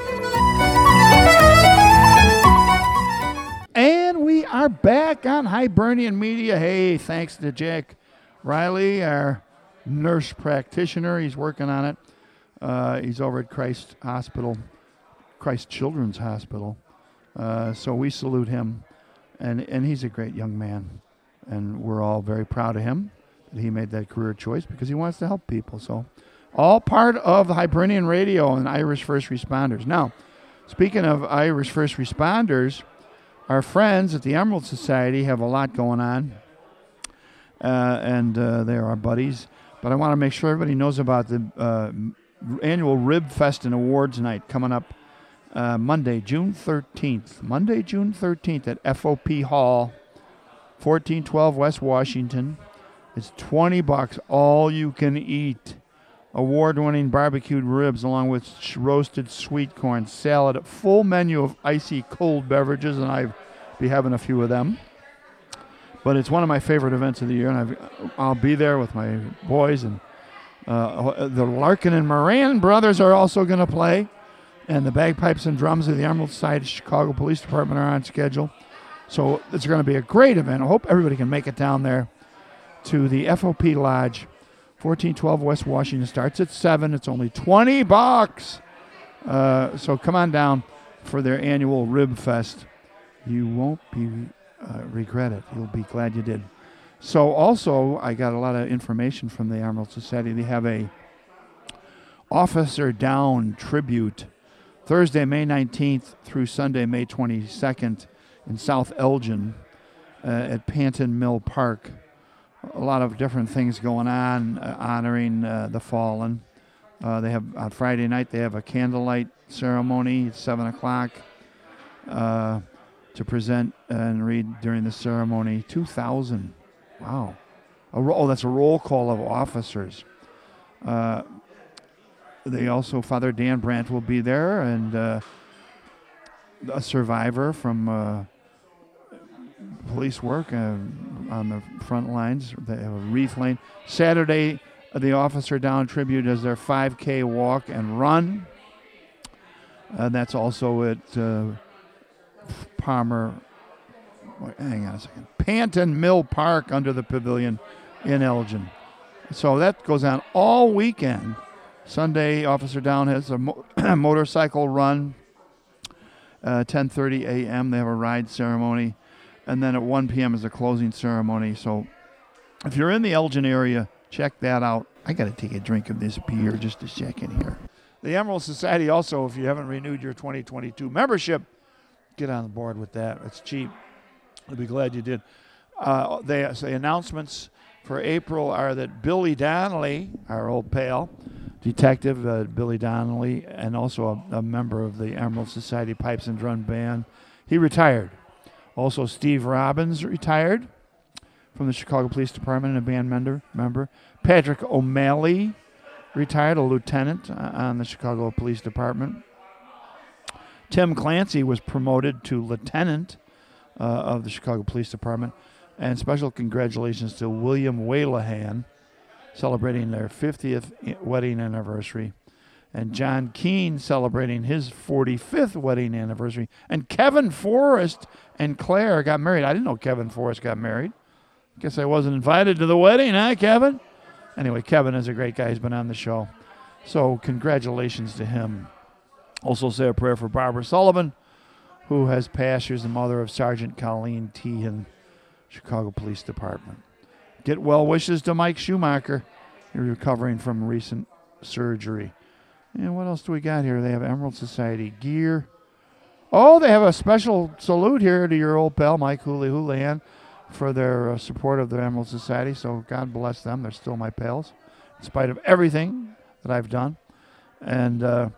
And we are back on Hibernian Media. Hey, thanks to Jack Riley, our nurse practitioner. He's working on it. He's over at Christ Children's Hospital. So we salute him, and he's a great young man, and we're all very proud of him that he made that career choice because he wants to help people. So all part of the Hibernian Radio and Irish First Responders. Now, speaking of Irish First Responders, our friends at the Emerald Society have a lot going on, and they're our buddies. But I want to make sure everybody knows about the annual Rib Fest and Awards Night coming up Monday, June 13th at FOP Hall, 1412 West Washington. It's $20, all you can eat. Award-winning barbecued ribs along with roasted sweet corn, salad, a full menu of icy cold beverages, and I'll be having a few of them. But it's one of my favorite events of the year, and I'll be there with my boys, and the Larkin and Moran brothers are also going to play. And the bagpipes and drums of the Emerald Society Chicago Police Department are on schedule. So it's going to be a great event. I hope everybody can make it down there to the FOP Lodge, 1412 West Washington. Starts at 7. It's only $20. So come on down for their annual Rib Fest. You won't regret it. You'll be glad you did. So also, I got a lot of information from the Emerald Society. They have a Officer Down tribute Thursday, May 19th through Sunday, May 22nd in South Elgin at Panton Mill Park. A lot of different things going on honoring the fallen. They have on Friday night, they have a candlelight ceremony at 7 o'clock to present and read during the ceremony. 2,000. Wow. That's a roll call of officers. They also, Father Dan Brandt will be there, and a survivor from police work, on the front lines. They have a wreath lane. Saturday, the Officer Down Tribute does their 5K walk and run. That's also at Palmer. Hang on a second. Panton Mill Park under the pavilion in Elgin. So that goes on all weekend. Sunday, Officer Down has a motorcycle run. 10:30 a.m. They have a ride ceremony. And then at 1 p.m. is a closing ceremony. So if you're in the Elgin area, check that out. I got to take a drink of this beer just a second here. The Emerald Society also, if you haven't renewed your 2022 membership, get on board with that. It's cheap. I'll be glad you did. The announcements for April are that Billy Donnelly, our old pal, Detective Billy Donnelly, and also a member of the Emerald Society Pipes and Drum Band, he retired. Also, Steve Robbins retired from the Chicago Police Department and a band member. Patrick O'Malley retired, a lieutenant on the Chicago Police Department. Tim Clancy was promoted to lieutenant of the Chicago Police Department. And special congratulations to William Whalahan, celebrating their 50th wedding anniversary. And John Keane celebrating his 45th wedding anniversary. And Kevin Forrest and Claire got married. I didn't know Kevin Forrest got married. Guess I wasn't invited to the wedding, huh, Kevin? Anyway, Kevin is a great guy. He's been on the show. So congratulations to him. Also say a prayer for Barbara Sullivan, who has passed. She's the mother of Sergeant Colleen Tehan, Chicago Police Department. Get well wishes to Mike Schumacher. He's recovering from recent surgery. And what else do we got here? They have Emerald Society gear. Oh, they have a special salute here to your old pal, Mike Houlihan, for their support of the Emerald Society. So God bless them. They're still my pals, in spite of everything that I've done. And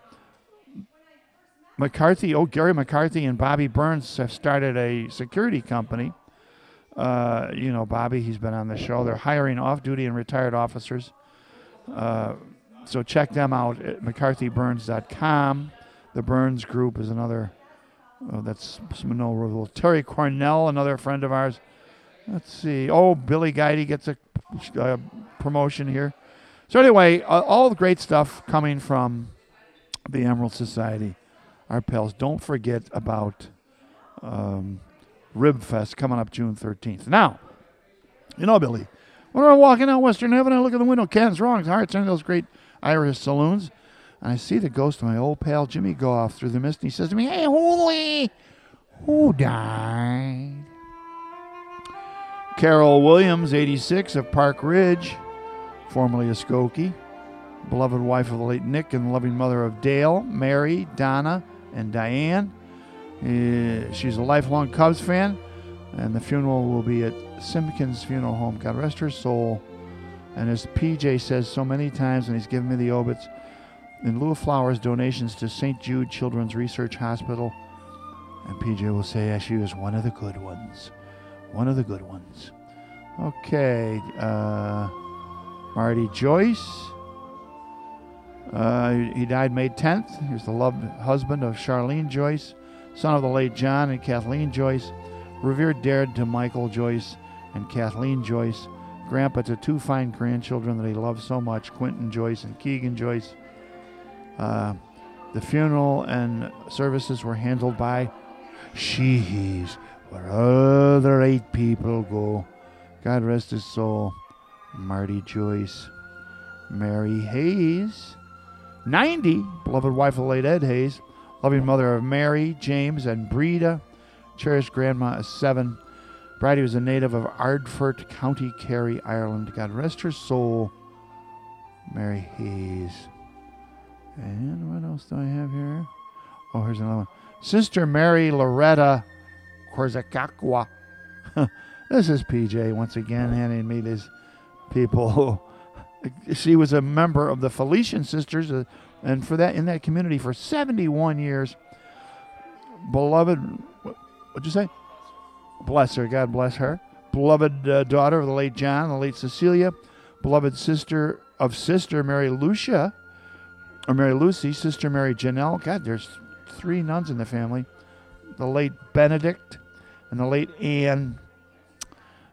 Gary McCarthy and Bobby Burns have started a security company. Bobby, he's been on the show. They're hiring off-duty and retired officers. So check them out at McCarthyBurns.com. The Burns Group is another, that's Monroe. Terry Cornell, another friend of ours. Let's see. Oh, Billy Guidey gets a promotion here. So anyway, all the great stuff coming from the Emerald Society. Our pals, don't forget about Rib Fest coming up June 13th. Now, Billy, when I'm walking down Western Avenue, I look at the window, Ken's Wrong's Hearts, and those great Irish saloons, and I see the ghost of my old pal Jimmy Goff through the mist, and he says to me, "Hey, Holy, who died?" Carol Williams, 86, of Park Ridge, formerly of Skokie, beloved wife of the late Nick and loving mother of Dale, Mary, Donna, and Diane. She's a lifelong Cubs fan, and the funeral will be at Simpkins Funeral Home. God rest her soul. And as PJ says so many times, and he's given me the obits, in lieu of flowers, donations to St. Jude Children's Research Hospital. And PJ will say, she was one of the good ones. One of the good ones. Okay. Marty Joyce. He died May 10th. He was the loved husband of Charlene Joyce, son of the late John and Kathleen Joyce, revered dad to Michael Joyce and Kathleen Joyce, grandpa to two fine grandchildren that he loved so much, Quentin Joyce and Keegan Joyce. The funeral and services were handled by Sheehy's, where other 8 people go. God rest his soul. Marty Joyce. Mary Hayes, 90, beloved wife of the late Ed Hayes, loving mother of Mary, James, and Breda, cherished grandma of 7. Bridie was a native of Ardfert, County Kerry, Ireland. God rest her soul. Mary Hayes. And what else do I have here? Oh, here's another one. Sister Mary Loretta Korzakakwa. This is PJ once again handing me these people. She was a member of the Felician Sisters, and for that in that community for 71 years. Beloved, what'd you say? Bless her, God bless her. Beloved daughter of the late John, the late Cecilia. Beloved sister of Sister Mary Lucia, or Mary Lucy, Sister Mary Janelle. God, there's 3 nuns in the family. The late Benedict and the late Anne.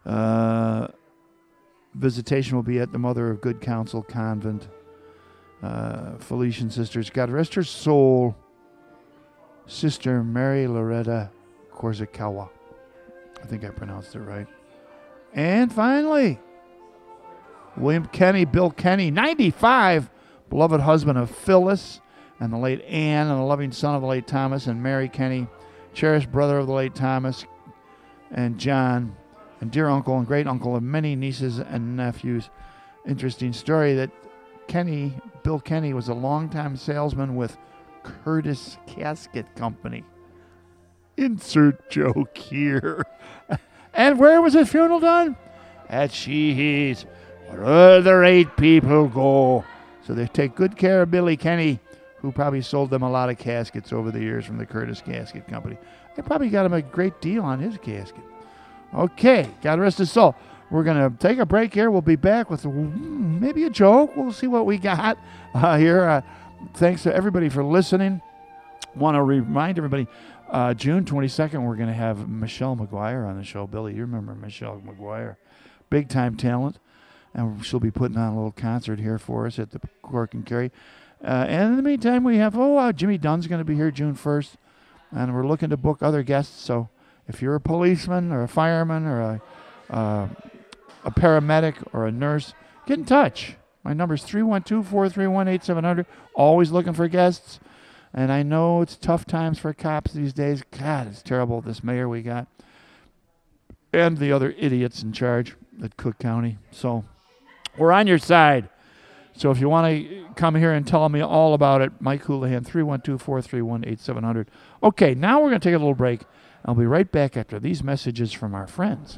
Visitation will be at the Mother of Good Counsel Convent. Felician Sisters, God rest her soul, Sister Mary Loretta Korzakawa. I think I pronounced it right. And finally, William Kenny, Bill Kenny, 95, beloved husband of Phyllis and the late Anne, and the loving son of the late Thomas, and Mary Kenny, cherished brother of the late Thomas and John, and dear uncle and great uncle of many nieces and nephews. Interesting story that Bill Kenny was a longtime salesman with Curtis Casket Company. Insert joke here. And where was his funeral done? At Sheehy's, where other 8 people go. So they take good care of Billy Kenny, who probably sold them a lot of caskets over the years from the Curtis Casket Company. They probably got him a great deal on his casket. Okay, God rest his soul. We're going to take a break here. We'll be back with maybe a joke. We'll see what we got here. Thanks to everybody for listening. Want to remind everybody, June 22nd, we're going to have Michelle McGuire on the show. Billy, you remember Michelle McGuire. Big-time talent. And she'll be putting on a little concert here for us at the Cork and Kerry. And in the meantime, we have, Jimmy Dunn's going to be here June 1st. And we're looking to book other guests. So if you're a policeman or a fireman or a paramedic or a nurse, get in touch. My number is 312-431-8700. Always looking for guests. And I know it's tough times for cops these days. God, it's terrible, this mayor we got. And the other idiots in charge at Cook County. So we're on your side. So if you want to come here and tell me all about it, Mike Houlihan, 312-431-8700. Okay, now we're going to take a little break. I'll be right back after these messages from our friends.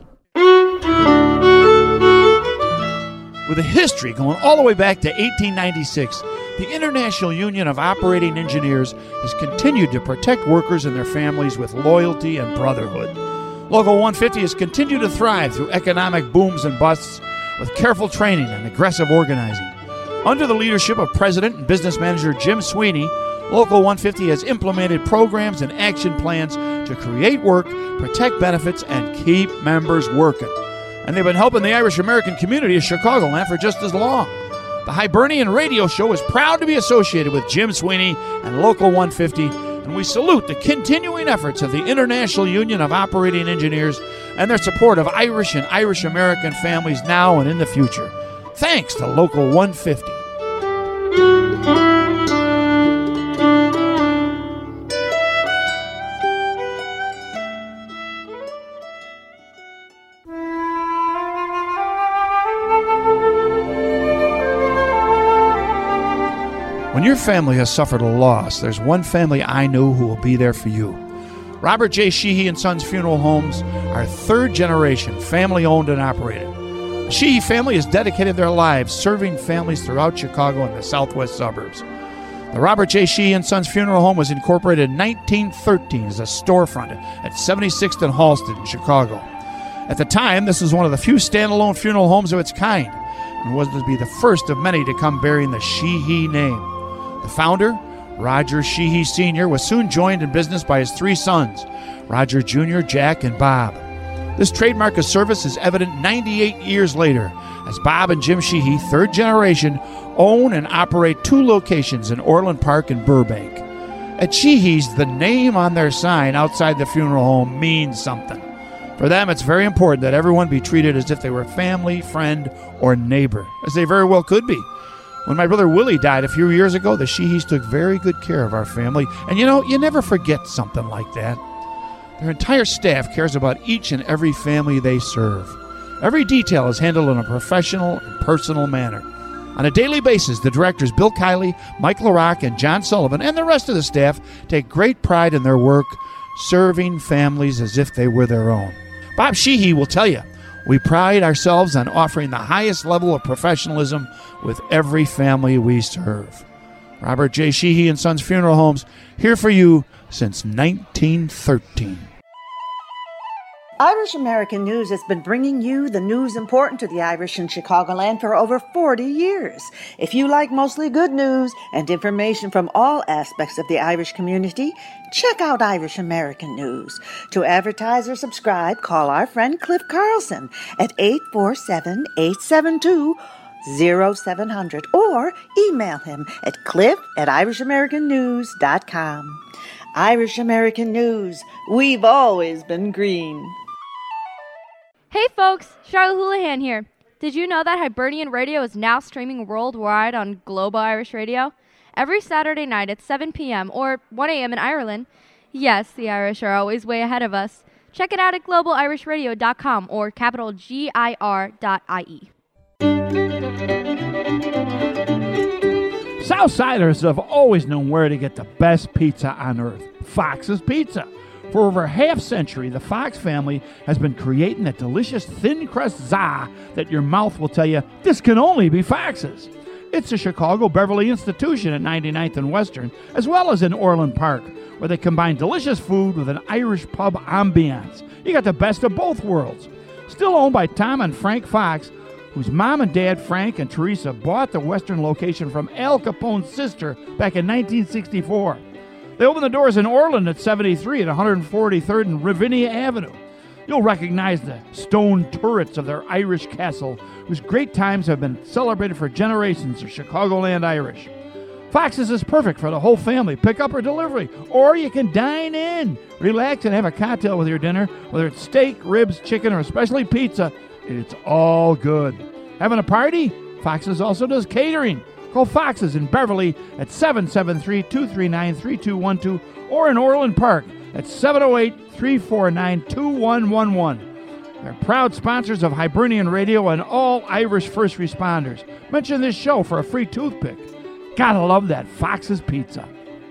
With a history going all the way back to 1896, the International Union of Operating Engineers has continued to protect workers and their families with loyalty and brotherhood. Local 150 has continued to thrive through economic booms and busts with careful training and aggressive organizing. Under the leadership of President and Business Manager Jim Sweeney, Local 150 has implemented programs and action plans to create work, protect benefits, and keep members working. And they've been helping the Irish American community of Chicagoland for just as long. The Hibernian Radio Show is proud to be associated with Jim Sweeney and Local 150, and we salute the continuing efforts of the International Union of Operating Engineers and their support of Irish and Irish American families now and in the future. Thanks to Local 150. When your family has suffered a loss, there's one family I know who will be there for you. Robert J. Sheehy and Sons Funeral Homes are third generation, family owned and operated. The Sheehy family has dedicated their lives serving families throughout Chicago and the southwest suburbs. The Robert J. Sheehy and Sons Funeral Home was incorporated in 1913 as a storefront at 76th and Halsted in Chicago. At the time, this was one of the few standalone funeral homes of its kind and was to be the first of many to come bearing the Sheehy name. The founder, Roger Sheehy Sr., was soon joined in business by his 3 sons, Roger Jr., Jack, and Bob. This trademark of service is evident 98 years later, as Bob and Jim Sheehy, third generation, own and operate 2 locations in Orland Park and Burbank. At Sheehy's, the name on their sign outside the funeral home means something. For them, it's very important that everyone be treated as if they were family, friend, or neighbor, as they very well could be. When my brother Willie died a few years ago, the Sheehys took very good care of our family. And you never forget something like that. Their entire staff cares about each and every family they serve. Every detail is handled in a professional and personal manner. On a daily basis, the directors Bill Kiley, Mike LaRock, and John Sullivan, and the rest of the staff take great pride in their work, serving families as if they were their own. Bob Sheehy will tell you, we pride ourselves on offering the highest level of professionalism with every family we serve. Robert J. Sheehy and Sons Funeral Homes, here for you since 1913. Irish American News has been bringing you the news important to the Irish in Chicagoland for over 40 years. If you like mostly good news and information from all aspects of the Irish community, check out Irish American News. To advertise or subscribe, call our friend Cliff Carlson at 847-872-0700 or email him at cliff@irishamericannews.com. Irish American News, we've always been green. Hey folks, Charlotte Houlihan here. Did you know that Hibernian Radio is now streaming worldwide on Global Irish Radio? Every Saturday night at 7 p.m. or 1 a.m. in Ireland. Yes, the Irish are always way ahead of us. Check it out at globalirishradio.com or capital GIR.IE. Southsiders have always known where to get the best pizza on earth, Fox's Pizza. For over half century, the Fox family has been creating that delicious thin crust za that your mouth will tell you, this can only be Fox's. It's a Chicago Beverly institution at 99th and Western, as well as in Orland Park, where they combine delicious food with an Irish pub ambiance. You got the best of both worlds. Still owned by Tom and Frank Fox, whose mom and dad, Frank and Teresa, bought the Western location from Al Capone's sister back in 1964. They opened the doors in Orland at 73 at 143rd and Ravinia Avenue. You'll recognize the stone turrets of their Irish castle, whose great times have been celebrated for generations of Chicagoland Irish. Fox's is perfect for the whole family, pickup or delivery, or you can dine in. Relax and have a cocktail with your dinner, whether it's steak, ribs, chicken, or especially pizza. It's all good. Having a party? Fox's also does catering. Call Fox's in Beverly at 773-239-3212 or in Orland Park at 708-349-2111. They're proud sponsors of Hibernian Radio and all Irish first responders. Mention this show for a free toothpick. Gotta love that Fox's Pizza.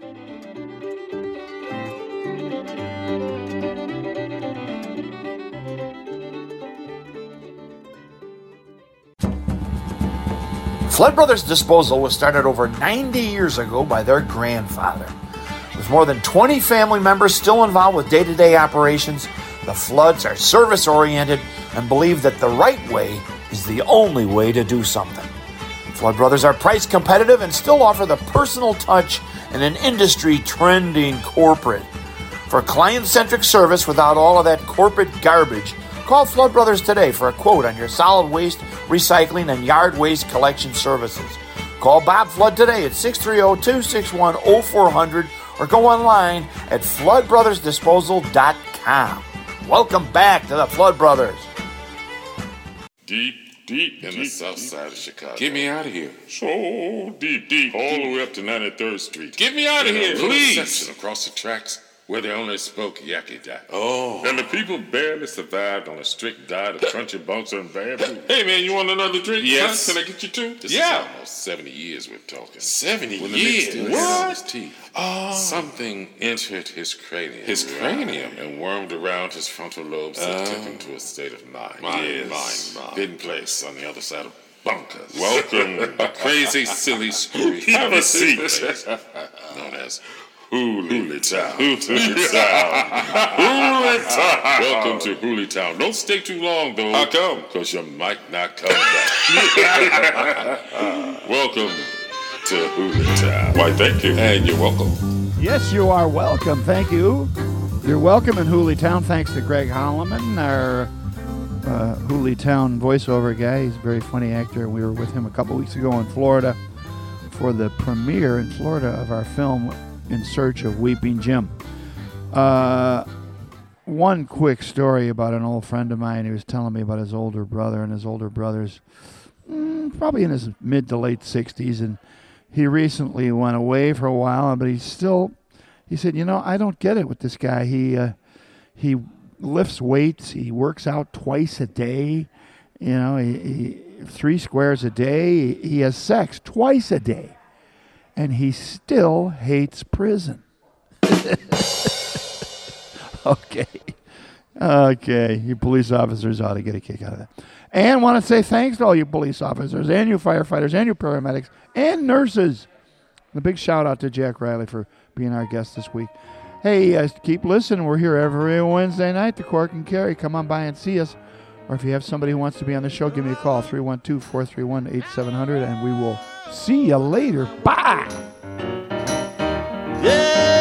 Flood Brothers Disposal was started over 90 years ago by their grandfather. With more than 20 family members still involved with day-to-day operations, the Floods are service-oriented and believe that the right way is the only way to do something. Flood Brothers are price competitive and still offer the personal touch and an industry-trending corporate. For client-centric service without all of that corporate garbage, call Flood Brothers today for a quote on your solid waste, recycling, and yard waste collection services. Call Bob Flood today at 630-261-0400 or go online at floodbrothersdisposal.com. Welcome back to the Flood Brothers. Deep in the south side of Chicago. Get me out of here. So deep, all the way up to 93rd Street. Get me out of here, please. Section across the tracks where they only spoke Yakida. Oh. And the people barely survived on a strict diet of crunchy bunks and bad food. Hey, man, you want another drink? Yes. Can I get you two? This is almost 70 years we're talking. 70 years? What? Something entered his cranium. His cranium? And wormed around his frontal lobes and took him to a state of mind. Mind. Hidden place on the other side of bunkers. Welcome, crazy, silly, screwy. Have a seat. Known as Hooleytown. Welcome to Hooleytown. Don't stay too long, though. How come? Because you might not come back. Welcome to Hooleytown. Why, thank you. And you're welcome. Yes, you are welcome. Thank you. You're welcome in Hooleytown. Thanks to Greg Holloman, our Hooleytown voiceover guy. He's a very funny actor. We were with him a couple weeks ago in Florida for the premiere in Florida of our film In Search of Weeping Jim. One quick story about an old friend of mine. He was telling me about his older brother, and his older brother's probably in his mid to late 60s, and he recently went away for a while, but he said, I don't get it with this guy. He lifts weights, he works out twice a day, he 3 squares a day, he has sex twice a day. And he still hates prison. Okay. You police officers ought to get a kick out of that. And want to say thanks to all you police officers and you firefighters and you paramedics and nurses. And a big shout out to Jack Riley for being our guest this week. Hey, keep listening. We're here every Wednesday night, the Cork and Kerry. Come on by and see us. Or if you have somebody who wants to be on the show, give me a call, 312-431-8700, and we will see you later. Bye! Yeah!